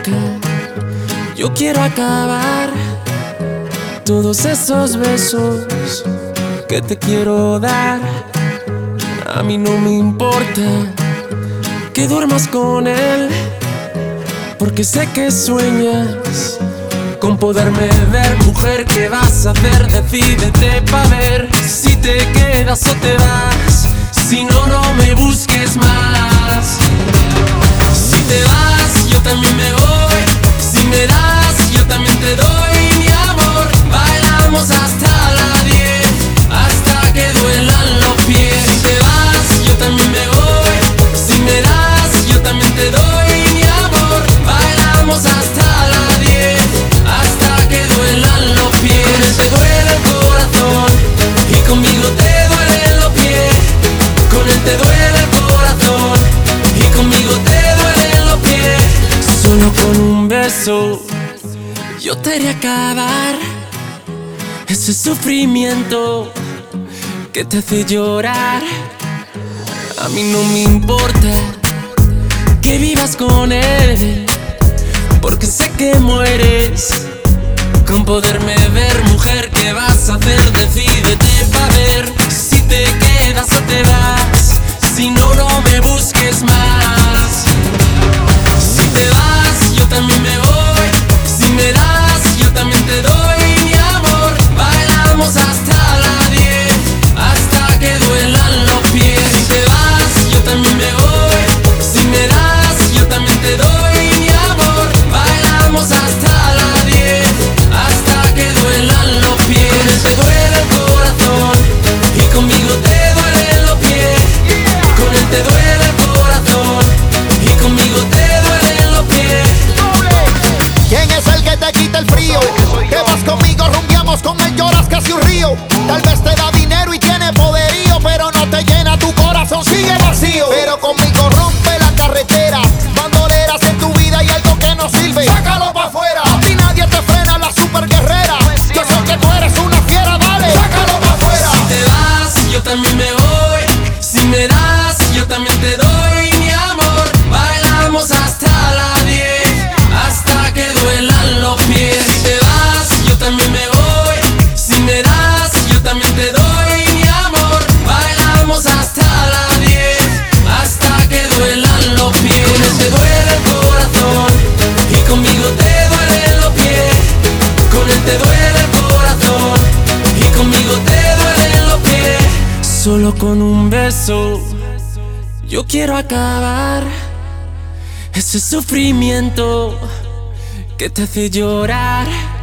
boca. Yo quiero acabar todos esos besos que te quiero dar. A mí no me importa que duermas con él, porque sé que sueñas con poderme ver. Mujer, ¿qué vas a hacer? Decídete pa' ver si te quedas o te vas. Si no, no me busques más. Si te vas, yo también me voy. Si me das, yo también te doy. Mi amor, bailamos hasta las 10, hasta que duelan los pies. Si te vas, yo también me voy. Si me das, yo también te doy. Mi amor, bailamos hasta las 10, hasta que duelan los pies. Con él te duele el corazón y conmigo te duelen los pies. Con él te duele el corazón y conmigo te duelen los pies. Solo con un beso yo te haré acabar ese sufrimiento que te hace llorar. A mí no me importa que vivas con él, porque sé que mueres con poderme ver. Mujer, ¿qué vas a hacer? Decídete pa' ver si te quedas o te vas. Si no, no me busques más. Si te vas, yo también me voy. Si me das, yo también te doy. Mi amor, bailamos hasta las 10, hasta que duelan los pies. Si te vas, yo también me voy. Si me das, yo también te doy. Mi amor, bailamos hasta las 10, hasta que duelan los pies. Con él te duele el corazón y conmigo te duelen los pies. Con él te duele el corazón y conmigo te duelen los pies. ¿Quién es el que te quita el frío? Que vas conmigo, rumbiamos con él, lloras casi un río. Tal vez te da dinero y tiene poderío, pero no te llena, tu corazón sigue vacío. Pero conmigo rompe la carretera, bandoleras en tu vida y algo que no sirve, sácalo pa' afuera. A ti nadie te frena, la super guerrera. Yo sé que tú eres una fiera, dale, sácalo pa' afuera. Si te vas, yo también me voy. Si me das, yo también te doy. Mi amor, bailamos hasta las 10, hasta que duelan los pies. Si te vas, yo también me voy. Si me das, yo también te doy. Mi amor, bailamos hasta las 10, hasta que duelan los pies. Con él te duele el corazón y conmigo te duelen los pies. Con él te duele el corazón y conmigo te duelen los pies. Solo con un beso yo quiero acabar ese sufrimiento que te hace llorar.